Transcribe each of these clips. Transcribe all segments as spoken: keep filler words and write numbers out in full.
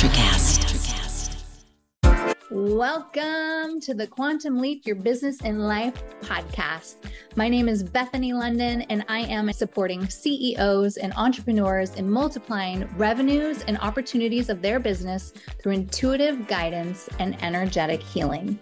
Electricast. Welcome to the Quantum Leap Your Business and Life podcast. My name is Bethany London, and I am supporting C E Os and entrepreneurs in multiplying revenues and opportunities of their business through intuitive guidance and energetic healing.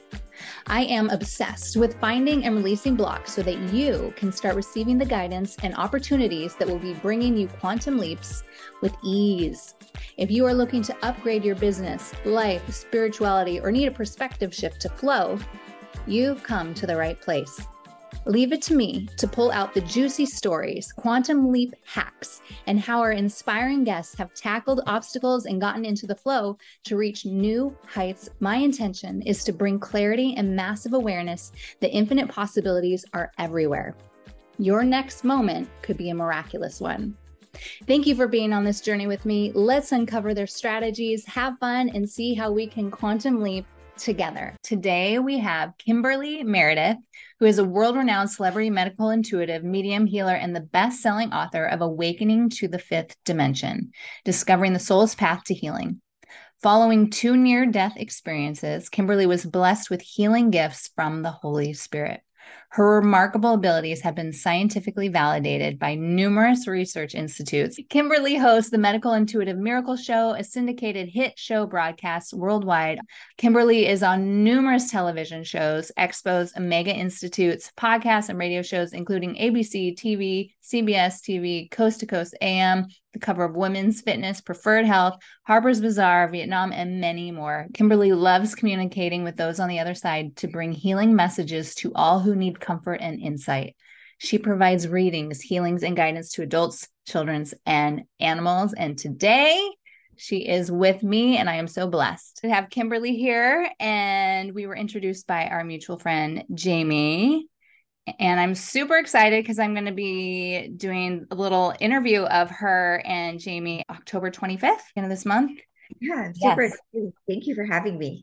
I am obsessed with finding and releasing blocks so that you can start receiving the guidance and opportunities that will be bringing you quantum leaps with ease. If you are looking to upgrade your business, life, spirituality, or need a perspective shift to flow, you've come to the right place. Leave it to me to pull out the juicy stories, quantum leap hacks, and how our inspiring guests have tackled obstacles and gotten into the flow to reach new heights. My intention is to bring clarity and massive awareness that infinite possibilities are everywhere. Your next moment could be a miraculous one. Thank you for being on this journey with me. Let's uncover their strategies, have fun, and see how we can quantum leap together. Today, we have Kimberly Meredith, who is a world-renowned celebrity medical intuitive, medium healer, and the best-selling author of Awakening to the Fifth Dimension, Discovering the Soul's Path to Healing. Following two near-death experiences, Kimberly was blessed with healing gifts from the Holy Spirit. Her remarkable abilities have been scientifically validated by numerous research institutes. Kimberly hosts the Medical Intuitive Miracle Show, a syndicated hit show broadcast worldwide. Kimberly is on numerous television shows, expos, mega institutes, podcasts, and radio shows, including A B C T V, C B S T V, Coast to Coast A M, the cover of Women's Fitness, Preferred Health, Harper's Bazaar, Vietnam, and many more. Kimberly loves communicating with those on the other side to bring healing messages to all who need comfort and insight. She provides readings, healings, and guidance to adults, children, and animals. And today, she is with me, and I am so blessed to have Kimberly here. And we were introduced by our mutual friend, Jamie. And I'm super excited because I'm going to be doing a little interview of her and Jamie October twenty-fifth, end of this month. Yeah, I'm super Yes. excited. Thank you for having me.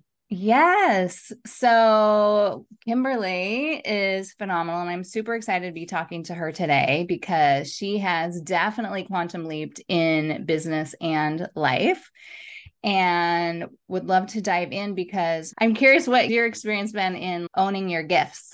Yes. So Kimberly is phenomenal, and I'm super excited to be talking to her today because she has definitely quantum leaped in business and life. And would love to dive in because I'm curious what your experience been in owning your gifts.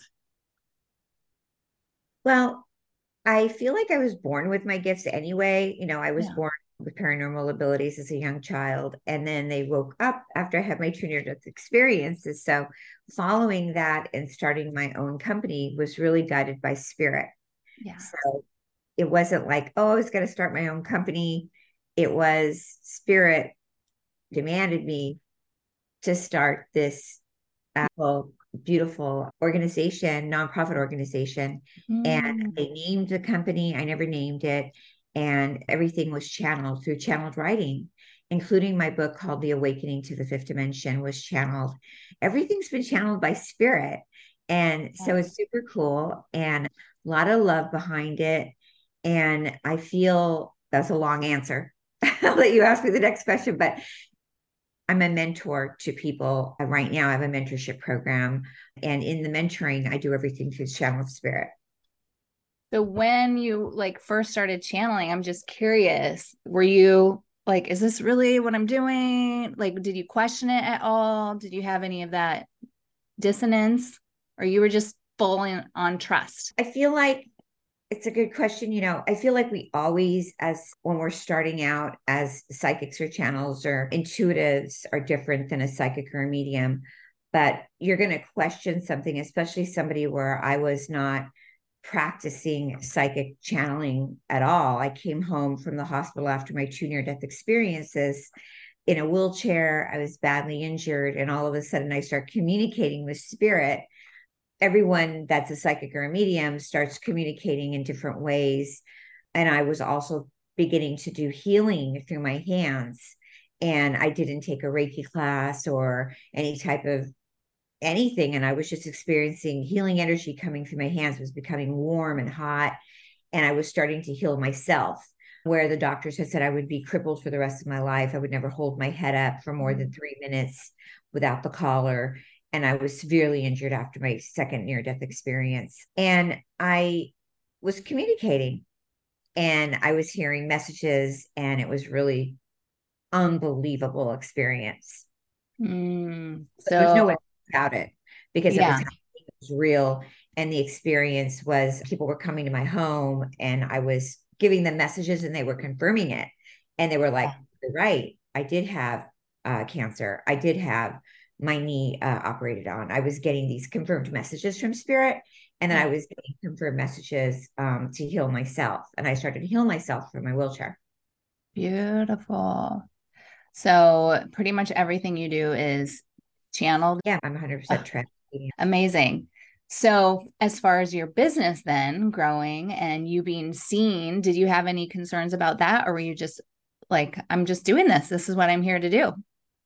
Well, I feel like I was born with my gifts anyway. You know, I was Yeah. born with paranormal abilities as a young child, and then they woke up after I had my two near-death experiences. So following that and starting my own company was really guided by spirit. Yeah. So it wasn't like, oh, I was going to start my own company. It was spirit demanded me to start this uh, beautiful organization, nonprofit organization. Mm. And they named the company. I never named it. And everything was channeled through channeled writing, including my book called The Awakening to the Fifth Dimension was channeled. Everything's been channeled by spirit. And so it's super cool and a lot of love behind it. And I feel that's a long answer. I'll let you ask me the next question, but I'm a mentor to people. Right now, I have a mentorship program. And in the mentoring, I do everything through the channel of spirit. So when you like first started channeling, I'm just curious, were you like, is this really what I'm doing? Like, did you question it at all? Did you have any of that dissonance, or you were just full in, on trust? I feel like it's a good question. You know, I feel like we always, as when we're starting out as psychics or channels or intuitives are different than a psychic or a medium, but you're going to question something, especially somebody where I was not practicing psychic channeling at all. I came home from the hospital after my two near-death experiences in a wheelchair. I was badly injured, and all of a sudden I start communicating with spirit. Everyone that's a psychic or a medium starts communicating in different ways. And I was also beginning to do healing through my hands. And I didn't take a Reiki class or any type of anything. And I was just experiencing healing energy coming through my hands. It was becoming warm and hot. And I was starting to heal myself, where the doctors had said I would be crippled for the rest of my life. I would never hold my head up for more than three minutes without the collar. And I was severely injured after my second near-death experience. And I was communicating and I was hearing messages, and it was really unbelievable experience. Mm, But there's no so way about it because it was, yeah, it was real. And the experience was people were coming to my home and I was giving them messages and they were confirming it. And they were like, yeah, you're right. I did have uh, cancer. I did have my knee uh, operated on. I was getting these confirmed messages from spirit. And then I yeah. was getting confirmed messages um, to heal myself. And I started to heal myself from my wheelchair. Beautiful. So pretty much everything you do is channeled. Yeah, I'm one hundred percent Oh, trans. amazing. So as far as your business then growing and you being seen, did you have any concerns about that? Or were you just like, I'm just doing this. This is what I'm here to do.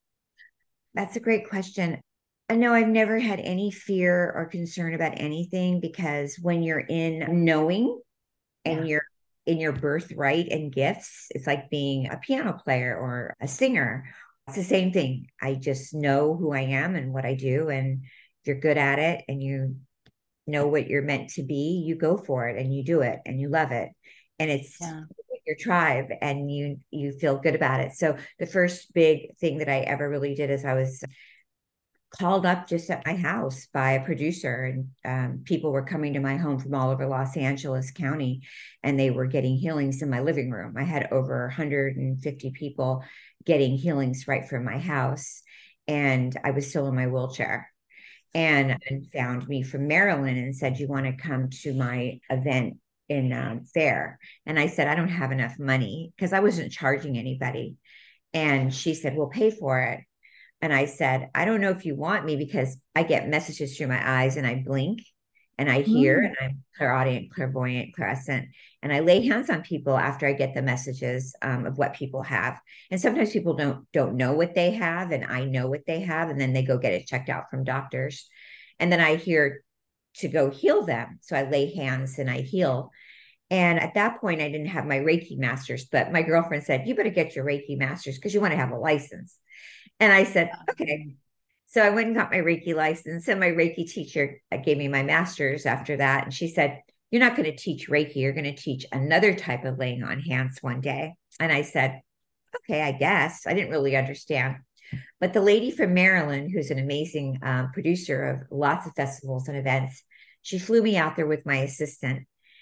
That's a great question. I know I've never had any fear or concern about anything because when you're in knowing and Yeah. you're in your birthright and gifts, it's like being a piano player or a singer. It's the same thing. I just know who I am and what I do. And if you're good at it and you know what you're meant to be, you go for it and you do it and you love it. And it's Yeah. your tribe and you you feel good about it. So the first big thing that I ever really did is I was called up just at my house by a producer and um, people were coming to my home from all over Los Angeles County and they were getting healings in my living room. I had over one hundred fifty people getting healings right from my house and I was still in my wheelchair and, and found me from Maryland and said, you want to come to my event in um, Fair? And I said, I don't have enough money because I wasn't charging anybody. And she said, we'll pay for it. And I said, I don't know if you want me because I get messages through my eyes and I blink and I hear Mm. and I'm clairaudient, clairvoyant, clairsentient. And I lay hands on people after I get the messages um, of what people have. And sometimes people don't don't know what they have, and I know what they have, and then they go get it checked out from doctors. And then I hear to go heal them. So I lay hands and I heal. And at that point, I didn't have my Reiki masters, but my girlfriend said, you better get your Reiki masters because you want to have a license. And I said, okay. So I went and got my Reiki license, and my Reiki teacher gave me my master's after that. And she said, you're not going to teach Reiki. You're going to teach another type of laying on hands one day. And I said, okay, I guess. I didn't really understand. But the lady from Maryland, who's an amazing um, producer of lots of festivals and events, she flew me out there with my assistant.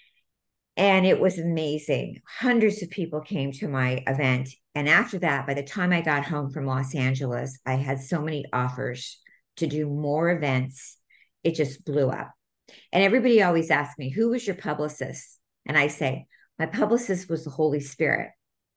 And it was amazing. Hundreds of people came to my event. And after that, by the time I got home from Los Angeles, I had so many offers to do more events. It just blew up. And everybody always asks me, who was your publicist? And I say, my publicist was the Holy Spirit.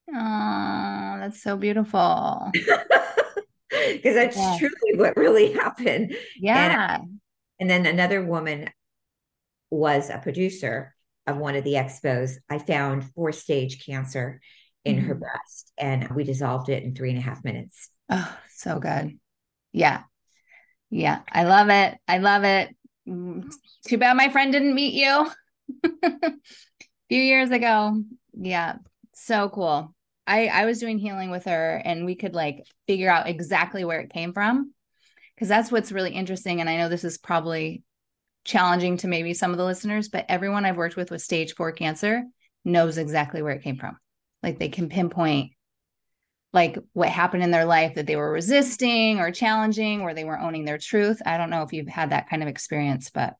Oh, that's so beautiful. Because that's Yeah. truly what really happened. And Yeah. and then another woman was a producer of one of the expos. I found four stage cancer in her Mhm. breast, and we dissolved it in three and a half minutes. Oh, so good. Yeah. Yeah. I love it. I love it. Mm, Too bad my friend didn't meet you a few years ago. Yeah. So cool. I I was doing healing with her and we could like figure out exactly where it came from because that's what's really interesting. And I know this is probably challenging to maybe some of the listeners, but everyone I've worked with with stage four cancer knows exactly where it came from. Like they can pinpoint like what happened in their life that they were resisting or challenging, or they were owning their truth. I don't know if you've had that kind of experience, but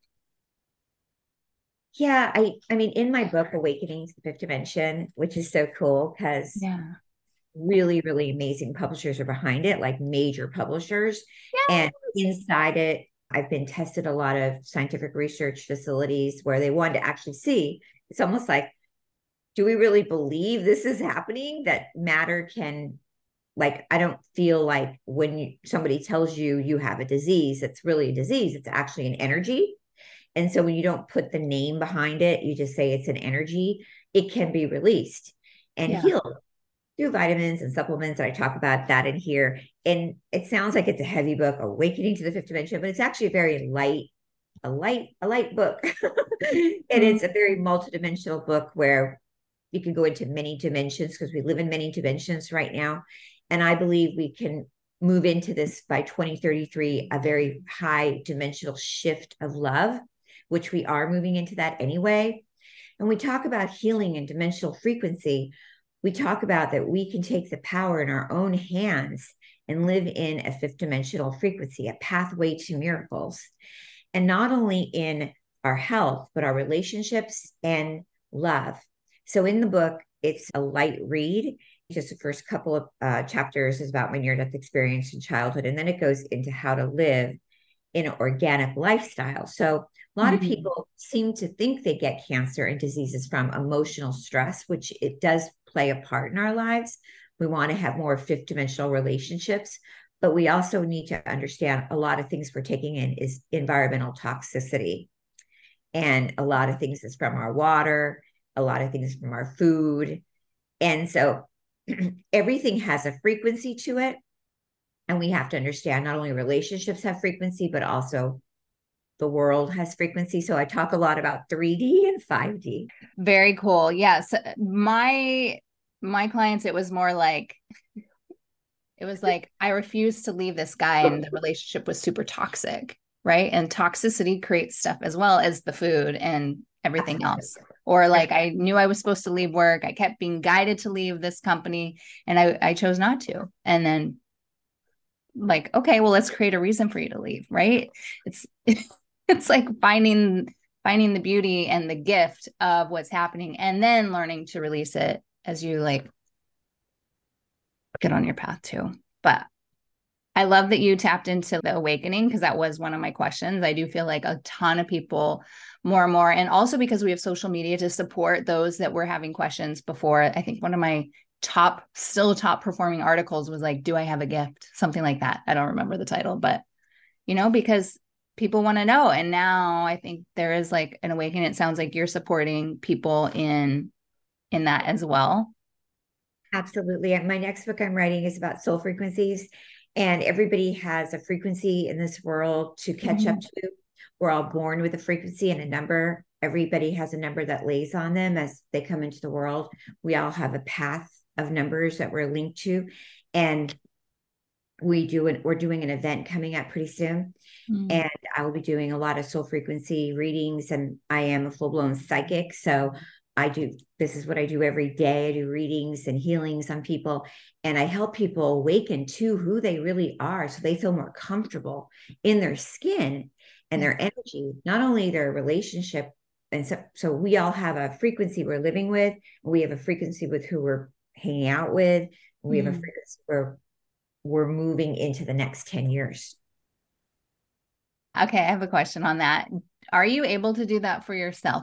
Yeah, I I mean, in my book, Awakening to the Fifth Dimension, which is so cool because yeah. really, really amazing publishers are behind it, like major publishers. And Yes. inside it, I've been tested a lot of scientific research facilities where they wanted to actually see. It's almost like, do we really believe this is happening? That matter can, like, I don't feel like when you, somebody tells you you have a disease, it's really a disease. It's actually an energy. And so when you don't put the name behind it, you just say it's an energy, it can be released and Yeah. healed through vitamins and supplements. And I talk about that in here. And it sounds like it's a heavy book, Awakening to the Fifth Dimension, but it's actually a very light, a light, a light book. And Mhm. it's a very multidimensional book where you can go into many dimensions because we live in many dimensions right now. And I believe we can move into this by twenty thirty-three, a very high dimensional shift of love, which we are moving into that anyway. And we talk about healing and dimensional frequency. we talk about that we can take the power in our own hands and live in a fifth dimensional frequency, a pathway to miracles. And not only in our health, but our relationships and love. So in the book, it's a light read. Just the first couple of uh, chapters is about my near-death experience in childhood. And then it goes into how to live in an organic lifestyle. So a lot mm-hmm. of people seem to think they get cancer and diseases from emotional stress, which it does play a part in our lives. We want to have more fifth dimensional relationships, but we also need to understand a lot of things we're taking in is environmental toxicity. And a lot of things is from our water, a lot of things from our food. And so everything has a frequency to it. And we have to understand not only relationships have frequency, but also the world has frequency. So I talk a lot about three D and five D. Very cool. Yes. My, my clients, it was more like, it was like, I refused to leave this guy and the relationship was super toxic. Right. And toxicity creates stuff as well as the food and everything else. Or like, I knew I was supposed to leave work. I kept being guided to leave this company and I, I chose not to. And then like, okay, well, let's create a reason for you to leave. Right. It's, it's like finding, finding the beauty and the gift of what's happening and then learning to release it as you like get on your path too. But I love that you tapped into the awakening because that was one of my questions. I do feel like a ton of people more and more, and also because we have social media to support those that were having questions before. I think one of my top, still top performing articles was like, do I have a gift? Something like that. I don't remember the title, but you know, because people want to know. And now I think there is like an awakening. It sounds like you're supporting people in, in that as well. Absolutely. And my next book I'm writing is about soul frequencies. And everybody has a frequency in this world to catch mm-hmm. up to. We're all born with a frequency and a number. Everybody has a number that lays on them as they come into the world. We all have a path of numbers that we're linked to. And we do an, we're doing an event coming up pretty soon. Mm-hmm. And I will be doing a lot of soul frequency readings. And I am a full-blown psychic. So I do, this is what I do every day. I do readings and healings on people, and I help people awaken to who they really are so they feel more comfortable in their skin and their energy, not only their relationship. And so, so we all have a frequency we're living with. We have a frequency with who we're hanging out with. We mm-hmm. have a frequency where we're moving into the next ten years. Okay. I have a question on that. Are you able to do that for yourself?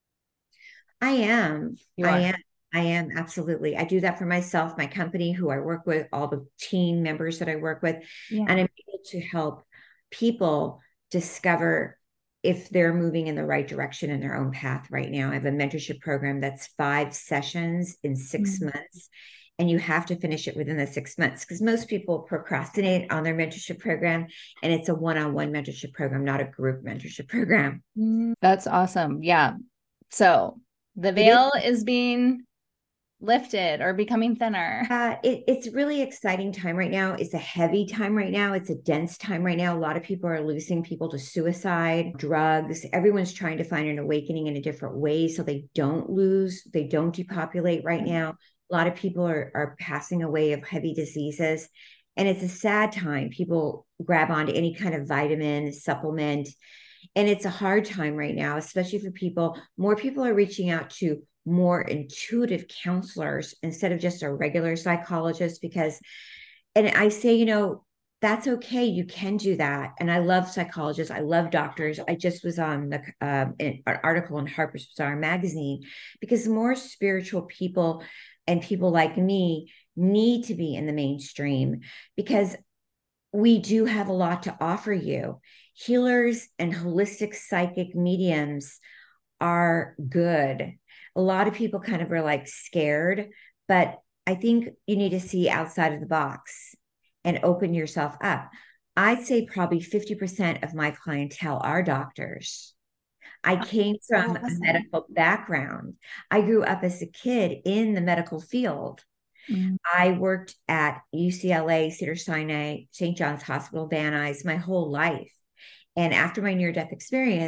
I am. I am. I am. Absolutely. I do that for myself, my company, who I work with, all the team members that I work with. Yeah. And I'm able to help people discover if they're moving in the right direction in their own path right now. I have a mentorship program that's five sessions in six mm-hmm. months. And you have to finish it within the six months because most people procrastinate on their mentorship program. And it's a one-on-one mentorship program, not a group mentorship program. That's awesome. Yeah. So the veil is. is being lifted or becoming thinner. Uh, it, it's really exciting time right now. It's a heavy time right now. It's a dense time right now. A lot of people are losing people to suicide, drugs. Everyone's trying to find an awakening in a different way so they don't lose, they don't depopulate right mm-hmm. now. A lot of people are, are passing away of heavy diseases. And it's a sad time. People grab onto any kind of vitamin, supplement. And it's a hard time right now, especially for people. More people are reaching out to more intuitive counselors instead of just a regular psychologist because, and I say, you know, that's okay. You can do that. And I love psychologists. I love doctors. I just was on the, um, an article in Harper's Bazaar magazine because more spiritual people and people like me need to be in the mainstream because we do have a lot to offer you. Healers and holistic psychic mediums are good. A lot of people kind of are like scared, but I think you need to see outside of the box and open yourself up. I'd say probably fifty percent of my clientele are doctors. I came from a medical background. I grew up as a kid in the medical field. Mm-hmm. I worked at U C L A, Cedars-Sinai, Saint John's Hospital, Van Nuys my whole life. And after my near-death experience,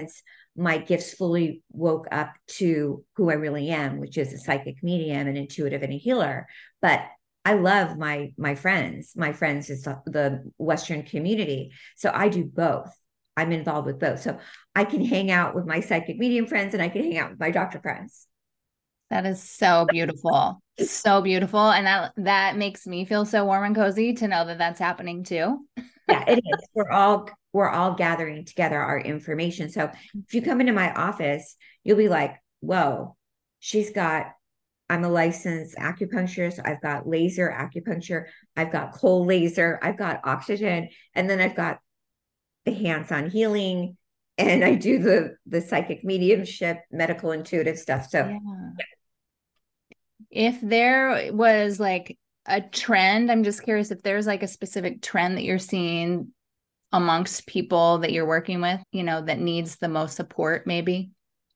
my gifts fully woke up to who I really am, which is a psychic medium, an intuitive, and a healer. But I love my my friends. My friends is the, the Western community. So I do both. I'm involved with both. So I can hang out with my psychic medium friends and I can hang out with my doctor friends. That is so beautiful. So beautiful. And that that makes me feel so warm and cozy to know that that's happening too. Yeah, it is. We're all we're all gathering together our information. So if you come into my office, you'll be like, whoa, she's got, I'm a licensed acupuncturist. I've got laser acupuncture. I've got cold laser. I've got oxygen. And then I've got the hands-on healing. And I do the the psychic mediumship, medical intuitive stuff. So yeah. If there was like a trend, I'm just curious if there's like a specific trend that you're seeing amongst people that you're working with, you know, that needs the most support, maybe?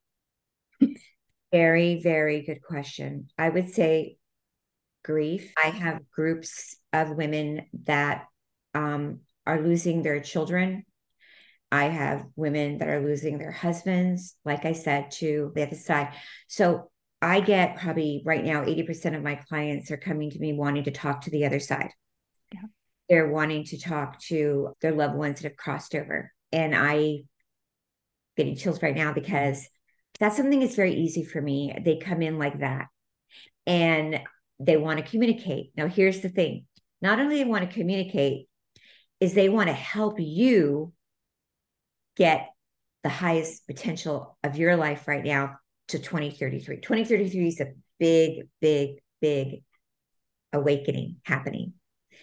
Very, very good question. I would say grief. I have groups of women that um, are losing their children. I have women that are losing their husbands, like I said, to the other side. So I get probably right now, eighty percent of my clients are coming to me wanting to talk to the other side. Yeah. They're wanting to talk to their loved ones that have crossed over. And I getting chills right now because that's something that's very easy for me. They come in like that and they want to communicate. Now, here's the thing. Not only they want to communicate, is they want to help you get the highest potential of your life right now to twenty thirty-three. twenty thirty-three is a big, big, big awakening happening.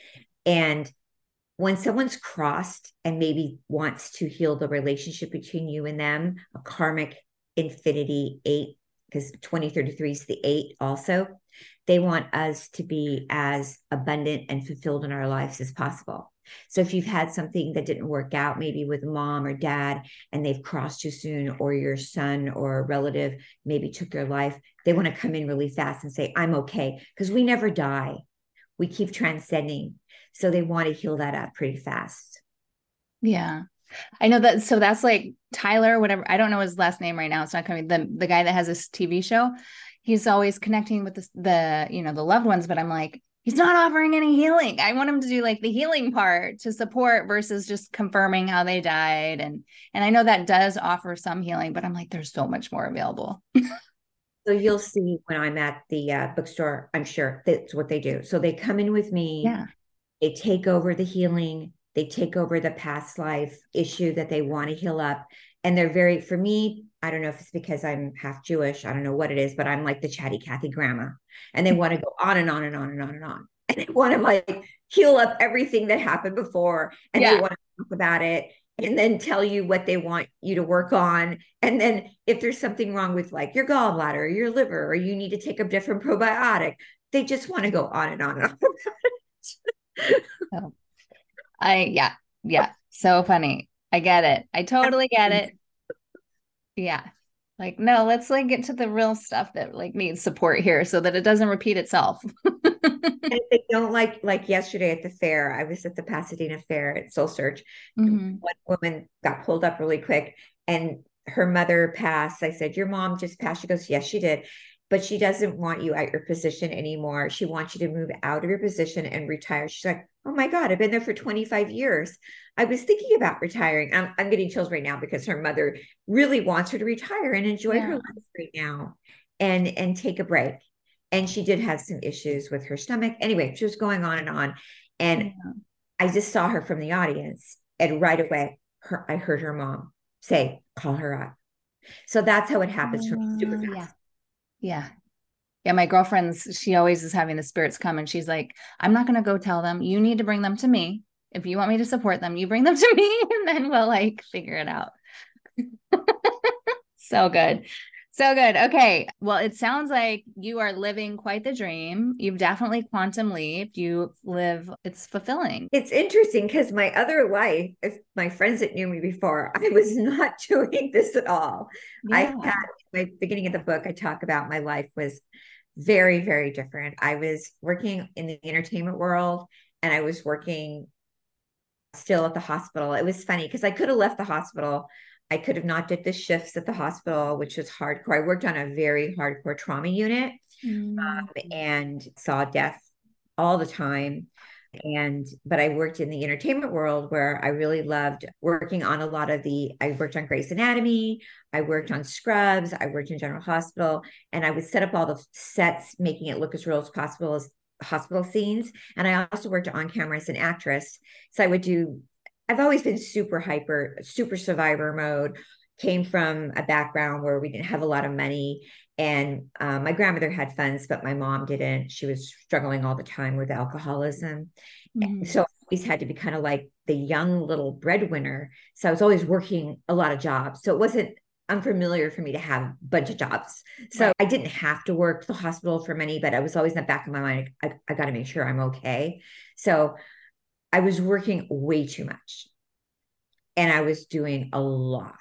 And when someone's crossed and maybe wants to heal the relationship between you and them, a karmic infinity eight, because twenty thirty-three is the eight also, they want us to be as abundant and fulfilled in our lives as possible. So if you've had something that didn't work out, maybe with mom or dad, and they've crossed too soon, or your son or a relative maybe took their life, they want to come in really fast and say, I'm okay, because we never die. We keep transcending. So they want to heal that up pretty fast. Yeah. I know that. So that's like Tyler, whatever. I don't know his last name right now. It's not coming. The, the guy that has this T V show, he's always connecting with the, the, you know, the loved ones, but I'm like, he's not offering any healing. I want him to do like the healing part to support versus just confirming how they died. And, and I know that does offer some healing, but I'm like, there's so much more available. So you'll see when I'm at the uh, bookstore, I'm sure that's what they do. So they come in with me. Yeah. They take over the healing. They take over the past life issue that they want to heal up. And they're very, for me, I don't know if it's because I'm half Jewish. I don't know what it is, but I'm like the chatty Cathy grandma. And they want to go on and on and on and on and on. And they want to like heal up everything that happened before. And yeah. They want to talk about it and then tell you what they want you to work on. And then if there's something wrong with like your gallbladder or your liver, or you need to take a different probiotic, they just want to go on and on and on about it. Oh. I, yeah, yeah. So funny. I get it. I totally get it. Yeah. Like, no, let's like get to the real stuff that like needs support here so that it doesn't repeat itself. And if they don't like, like yesterday at the fair, I was at the Pasadena Fair at Soul Search. Mm-hmm. One woman got pulled up really quick and her mother passed. I said, your mom just passed. She goes, yes, she did. But she doesn't want you at your position anymore. She wants you to move out of your position and retire. She's like, oh my God, I've been there for twenty-five years. I was thinking about retiring. I'm, I'm getting chills right now because her mother really wants her to retire and enjoy yeah. her life right now and, and take a break. And she did have some issues with her stomach. Anyway, she was going on and on. And yeah. I just saw her from the audience. And right away, her, I heard her mom say, call her up. So that's how it happens for me super fast. Yeah. Yeah. Yeah. My girlfriend's, she always is having the spirits come and she's like, I'm not going to go tell them. You need to bring them to me. If you want me to support them, you bring them to me and then we'll like figure it out. So good. So good. Okay. Well, it sounds like you are living quite the dream. You've definitely quantum leaped. You live, it's fulfilling. It's interesting because my other life, if my friends that knew me before, I was not doing this at all. Yeah. I had, my beginning of the book, I talk about my life was very, very different. I was working in the entertainment world and I was working still at the hospital. It was funny because I could have left the hospital. I could have not did the shifts at the hospital, which was hardcore. I worked on a very hardcore trauma unit, Mm. um, and saw death all the time. And, but I worked in the entertainment world where I really loved working on a lot of the, I worked on Grey's Anatomy, I worked on Scrubs, I worked in General Hospital, and I would set up all the sets, making it look as real as possible as hospital scenes. And I also worked on camera as an actress. So I would do, I've always been super hyper, super survivor mode, came from a background where we didn't have a lot of money. And um, my grandmother had funds, but my mom didn't. She was struggling all the time with alcoholism. Mm-hmm. So I always had to be kind of like the young little breadwinner. So I was always working a lot of jobs. So it wasn't unfamiliar for me to have a bunch of jobs. So right. I didn't have to work the hospital for money, but I was always in the back of my mind, I, I got to make sure I'm okay. So I was working way too much. And I was doing a lot.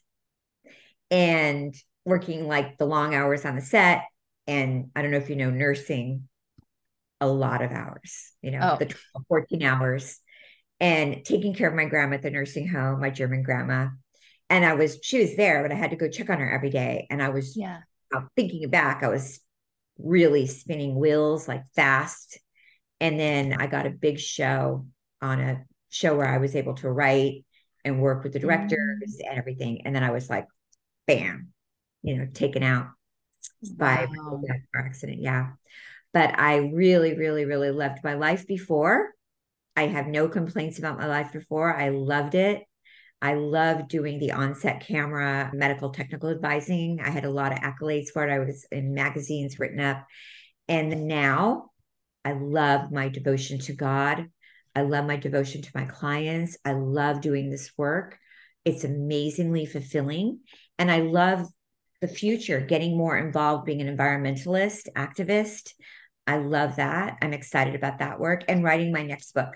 And working like the long hours on the set. And I don't know if you know, nursing, a lot of hours, you know, oh. the twelve, fourteen hours, and taking care of my grandma at the nursing home, my German grandma. And I was, she was there, but I had to go check on her every day. And I was yeah. thinking back, I was really spinning wheels like fast. And then I got a big show on a show where I was able to write and work with the directors mm. and everything. And then I was like, bam, you know, taken out by wow. a car accident. Yeah. But I really, really, really loved my life before. I have no complaints about my life before. I loved it. I loved doing the on-set camera, medical technical advising. I had a lot of accolades for it. I was in magazines written up. And now I love my devotion to God. I love my devotion to my clients. I love doing this work. It's amazingly fulfilling. And I love the future, getting more involved, being an environmentalist, activist. I love that. I'm excited about that work and writing my next book.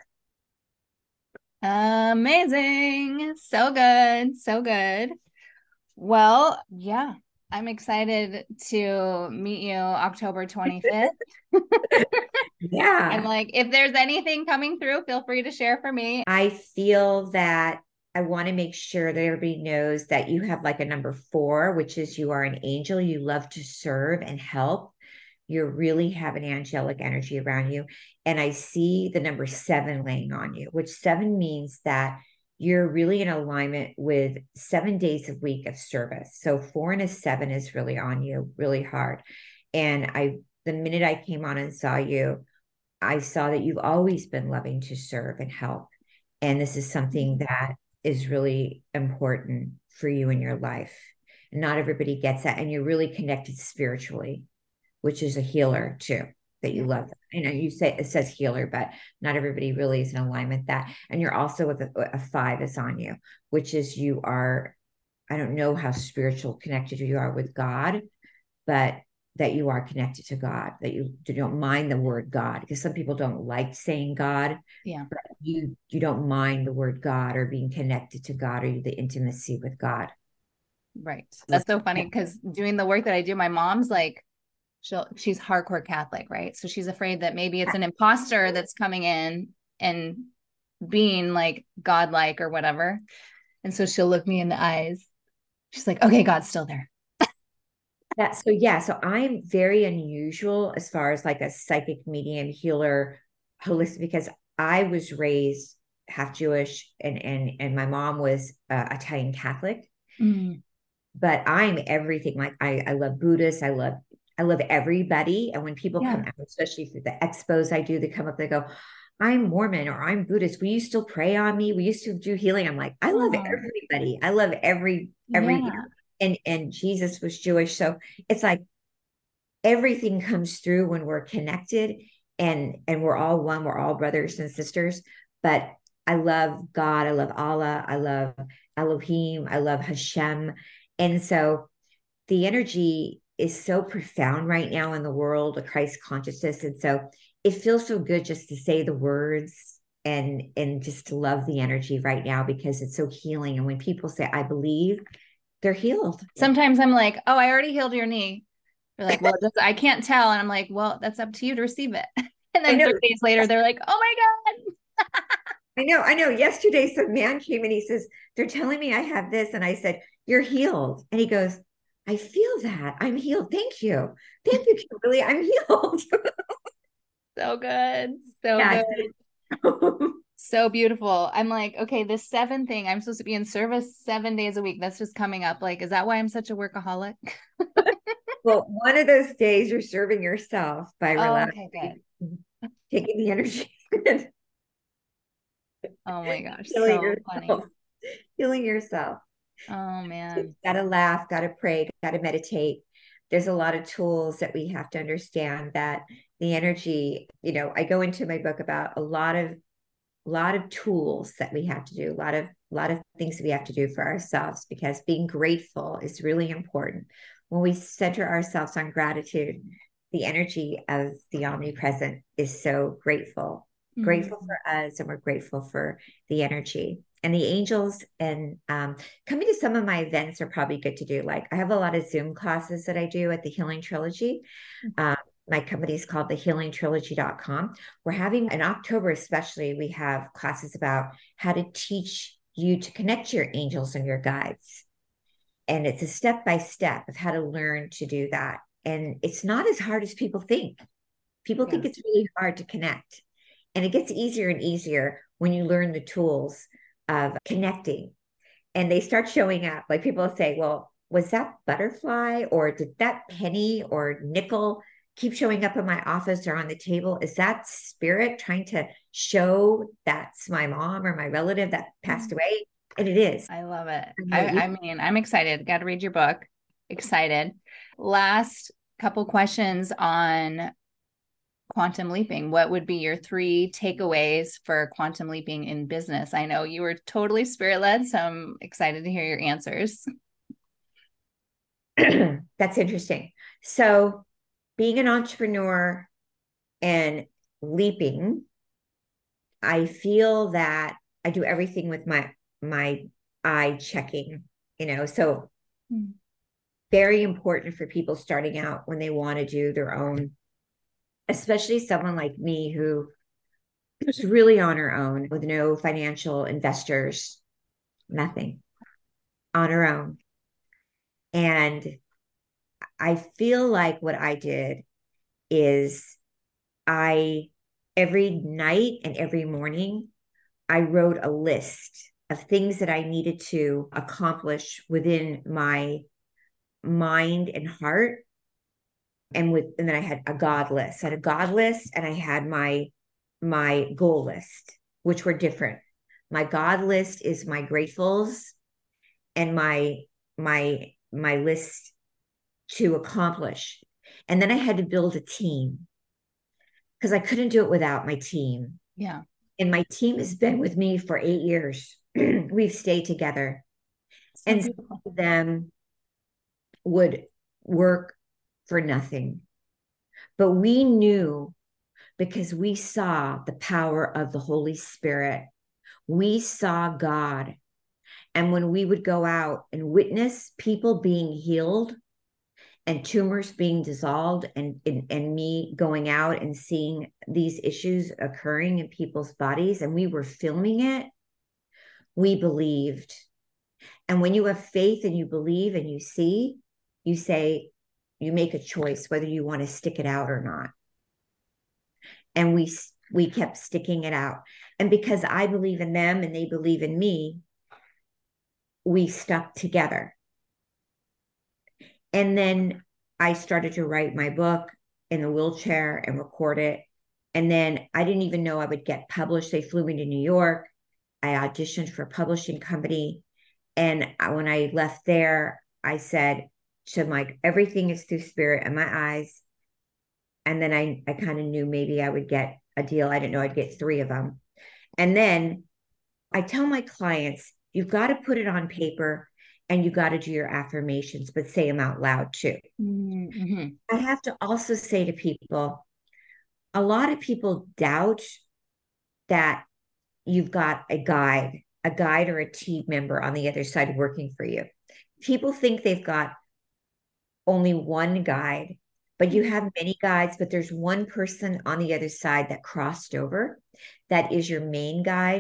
Amazing. So good. So good. Well, yeah, I'm excited to meet you October twenty-fifth. Yeah. And like, if there's anything coming through, feel free to share for me. I feel that I want to make sure that everybody knows that you have like a number four, which is you are an angel. You love to serve and help. You really have an angelic energy around you. And I see the number seven laying on you, which seven means that you're really in alignment with seven days a week of service. So four and a seven is really on you really hard. And I, the minute I came on and saw you, I saw that you've always been loving to serve and help. And this is something that is really important for you in your life. And not everybody gets that. And you're really connected spiritually, which is a healer too, that you love. You know, you say it says healer, but not everybody really is in alignment with that. And you're also with a, a five is on you, which is you are, I don't know how spiritual connected you are with God, but that you are connected to God, that you don't mind the word God, because some people don't like saying God. Yeah. But you, you don't mind the word God or being connected to God or the intimacy with God. Right. That's so funny because doing the work that I do, my mom's like, she'll, she's hardcore Catholic, right? So she's afraid that maybe it's an imposter that's coming in and being like godlike or whatever. And so she'll look me in the eyes. She's like, okay, God's still there. That, so yeah, so I'm very unusual as far as like a psychic medium healer, holistic, because I was raised half Jewish and and and my mom was uh, Italian Catholic, mm. but I'm everything. Like I I love Buddhists, I love I love everybody, and when people yeah. come out, especially for the expos I do, they come up, they go, I'm Mormon or I'm Buddhist. Will you still pray on me? Will you still do healing? I'm like, I love oh. everybody. I love every every. Yeah. And, and Jesus was Jewish. So it's like everything comes through when we're connected and, and we're all one, we're all brothers and sisters. But I love God. I love Allah. I love Elohim. I love Hashem. And so the energy is so profound right now in the world of Christ consciousness. And so it feels so good just to say the words and, and just to love the energy right now because it's so healing. And when people say, I believe, they're healed. Sometimes I'm like, oh, I already healed your knee. They're like, well, just, I can't tell. And I'm like, well, that's up to you to receive it. And then three days later, they're like, oh my God. I know, I know. Yesterday, some man came and he says, they're telling me I have this. And I said, you're healed. And he goes, I feel that. I'm healed. Thank you. Thank you, Kimberly. I'm healed. So good. So Yeah. good. So beautiful. I'm like, okay, this seven thing, I'm supposed to be in service seven days a week. That's just coming up. Like, is that why I'm such a workaholic? Well, one of those days you're serving yourself by Oh, okay, relaxing, good. taking the energy, Oh my gosh, healing so funny. yourself, healing yourself. Oh man. Gotta laugh, gotta pray, gotta meditate. There's a lot of tools that we have to understand that the energy, you know, I go into my book about a lot of a lot of tools that we have to do, a lot of a lot of things that we have to do for ourselves, because being grateful is really important. When we center ourselves on gratitude, the energy of the omnipresent is so grateful, mm-hmm. grateful for us, and we're grateful for the energy. And the angels, and um, coming to some of my events are probably good to do. Like I have a lot of Zoom classes that I do at the Healing Trilogy. Um, my company is called the healing trilogy dot com. We're having in October, especially, we have classes about how to teach you to connect to your angels and your guides. And it's a step by step of how to learn to do that. And it's not as hard as people think. People yeah. think it's really hard to connect. And it gets easier and easier when you learn the tools of connecting. And they start showing up. Like people say, well, was that butterfly, or did that penny or nickel keep showing up in my office or on the table? Is that spirit trying to show that's my mom or my relative that passed away? And it is. I love it. I, I mean, I'm excited. Got to read your book. Excited. Last couple questions on quantum leaping. What would be your three takeaways for quantum leaping in business? I know you were totally spirit led, so I'm excited to hear your answers. That's interesting. So being an entrepreneur and leaping, I feel that I do everything with my my eye checking, you know, so mm. very important for people starting out when they want to do their own, especially someone like me who was really on her own with no financial investors, nothing, on her own. And I feel like what I did is I, every night and every morning, I wrote a list of things that I needed to accomplish within my mind and heart. And with, and then I had a God list. I had a God list, and I had my, my goal list, which were different. My God list is my gratefuls, and my, my, my list to accomplish. And then I had to build a team, because I couldn't do it without my team. Yeah. And my team has been with me for eight years. We've stayed together. So and beautiful. Some of them would work for nothing. But we knew, because we saw the power of the Holy Spirit. We saw God. And when we would go out and witness people being healed and tumors being dissolved, and, and, and me going out and seeing these issues occurring in people's bodies, and we were filming it, we believed. And when you have faith and you believe and you see, you say, you make a choice whether you want to stick it out or not. And we, we kept sticking it out. And because I believe in them and they believe in me, we stuck together. And then I started to write my book in the wheelchair and record it. And then I didn't even know I would get published. They flew me to New York. I auditioned for a publishing company. And when I left there, I said to Mike, everything is through spirit and my eyes. And then I, I kind of knew maybe I would get a deal. I didn't know I'd get three of them. And then I tell my clients, you've got to put it on paper, and you got to do your affirmations, but say them out loud too. Mm-hmm. I have to also say to people, a lot of people doubt that you've got a guide, a guide or a team member on the other side working for you. People think they've got only one guide, but you have many guides, but there's one person on the other side that crossed over, that is your main guide,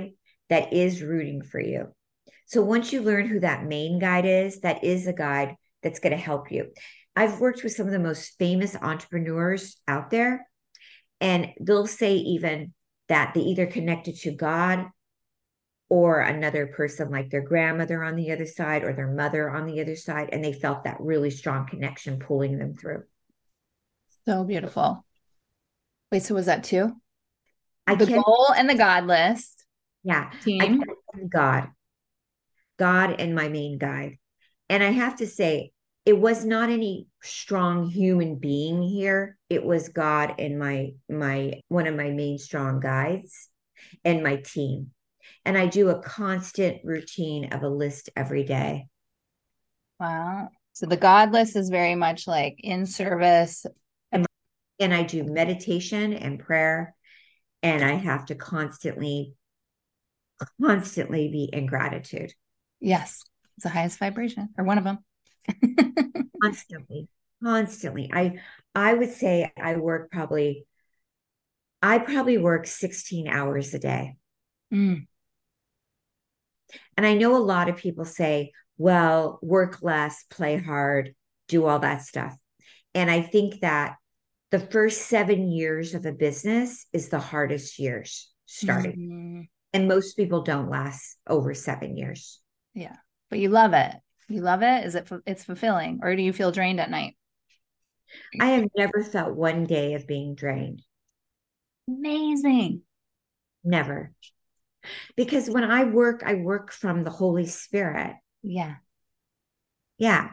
that is rooting for you. So once you learn who that main guide is, that is a guide that's going to help you. I've worked with some of the most famous entrepreneurs out there, and they'll say even that they either connected to God or another person, like their grandmother on the other side or their mother on the other side, and they felt that really strong connection pulling them through. So beautiful. Wait, so was that two? I the can, goal and the God list. Yeah. Team. I can, God. God and my main guide. And I have to say, it was not any strong human being here. It was God and my my one of my main strong guides and my team. And I do a constant routine of a list every day. Wow. So the God list is very much like in service. And, and I do meditation and prayer. And I have to constantly, constantly be in gratitude. Yes. It's the highest vibration, or one of them. Constantly, constantly. I I would say I work probably, I probably work sixteen hours a day. Mm. And I know a lot of people say, well, work less, play hard, do all that stuff. And I think that the first seven years of a business is the hardest years starting. Mm-hmm. And most people don't last over seven years. Yeah. But you love it. You love it? Is it, it's fulfilling, or do you feel drained at night? I have never felt one day of being drained. Amazing. Never. Because when I work, I work from the Holy Spirit. Yeah. Yeah.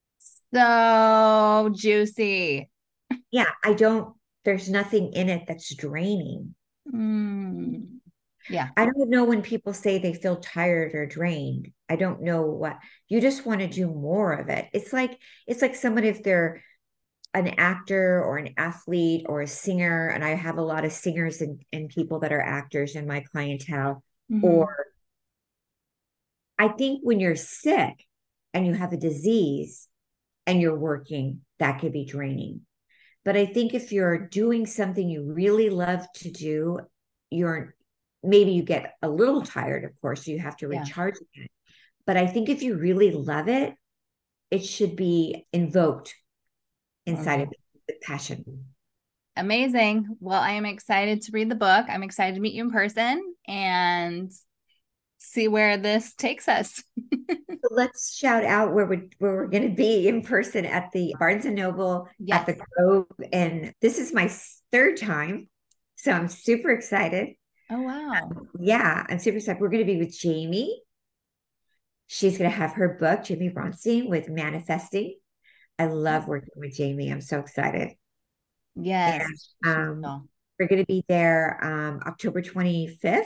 So juicy. Yeah. I don't, there's nothing in it that's draining. Mm. Yeah. I don't know when people say they feel tired or drained. I don't know what, you just want to do more of it. It's like, it's like someone, if they're an actor or an athlete or a singer, and I have a lot of singers and, and people that are actors in my clientele, mm-hmm. or I think when you're sick and you have a disease and you're working, that could be draining. But I think if you're doing something you really love to do, you're, maybe you get a little tired, of course, you have to recharge yeah. again. But I think if you really love it, it should be invoked inside mm-hmm. of it with passion. Amazing. Well, I am excited to read the book. I'm excited to meet you in person and see where this takes us. So let's shout out where, we, where we're going to be in person at the Barnes and Noble, yes. at the Grove. And this is my third time. So I'm super excited. Oh, wow. Um, yeah, I'm super excited. We're going to be with Jamie. She's going to have her book, Jamie Bronstein, with Manifesting. I love working with Jamie. I'm so excited. Yes. And, um, we're going to be there um, October twenty-fifth.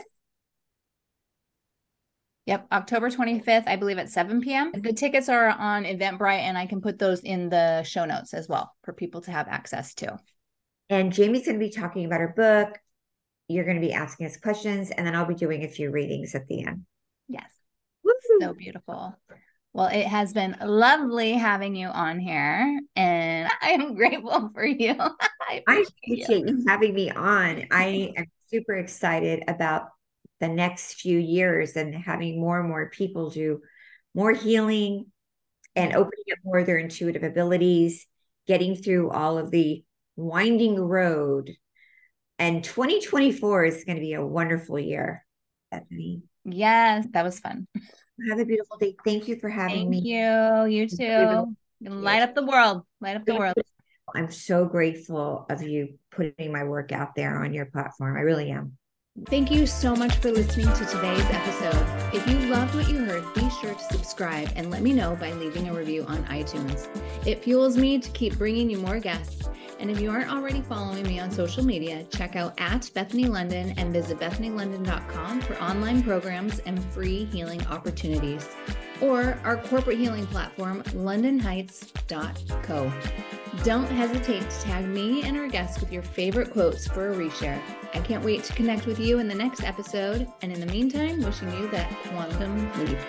Yep, October twenty-fifth, I believe at seven p.m. The tickets are on Eventbrite, and I can put those in the show notes as well for people to have access to. And Jamie's going to be talking about her book. You're going to be asking us questions, and then I'll be doing a few readings at the end. Yes. Woo-hoo. So beautiful. Well, it has been lovely having you on here, and I am grateful for you. I appreciate, I appreciate you. you having me on. I am super excited about the next few years and having more and more people do more healing and opening up more of their intuitive abilities, getting through all of the winding road. And twenty twenty-four is going to be a wonderful year, Bethany. Yes, that was fun. Have a beautiful day. Thank you for having Thank me. Thank you. You too. Light up the world. Light up the world. I'm so grateful of you putting my work out there on your platform. I really am. Thank you so much for listening to today's episode. If you loved what you heard, be sure to subscribe and let me know by leaving a review on iTunes. It fuels me to keep bringing you more guests. And if you aren't already following me on social media, check out at Bethany London and visit bethany london dot com for online programs and free healing opportunities. Or our corporate healing platform, london heights dot co. Don't hesitate to tag me and our guests with your favorite quotes for a reshare. I can't wait to connect with you in the next episode. And in the meantime, wishing you that quantum leap.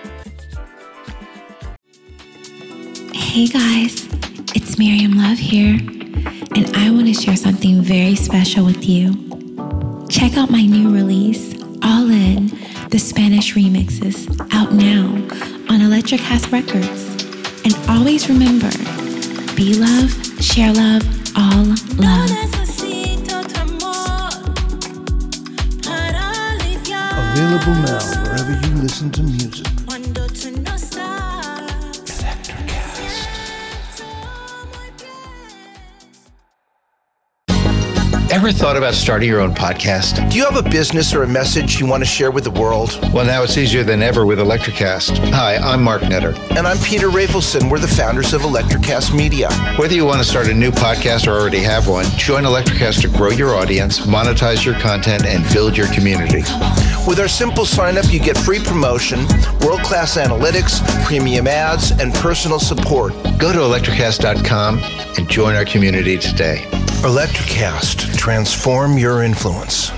Hey guys, it's Miriam Love here. And I want to share something very special with you. Check out my new release, All In, the Spanish remixes, out now on Electrocast Records. And always remember, be love, share love, all love. Available now wherever you listen to music. Ever thought about starting your own podcast? Do you have a business or a message you want to share with the world? Well, now it's easier than ever with Electrocast. Hi, I'm Mark Netter. And I'm Peter Rafelson. We're the founders of Electrocast Media. Whether you want to start a new podcast or already have one, join Electrocast to grow your audience, monetize your content, and build your community. With our simple sign-up, you get free promotion, world-class analytics, premium ads, and personal support. Go to electrocast dot com and join our community today. Electrocast. Transform your influence.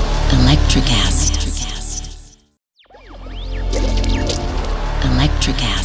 Electrocast. Electrocast.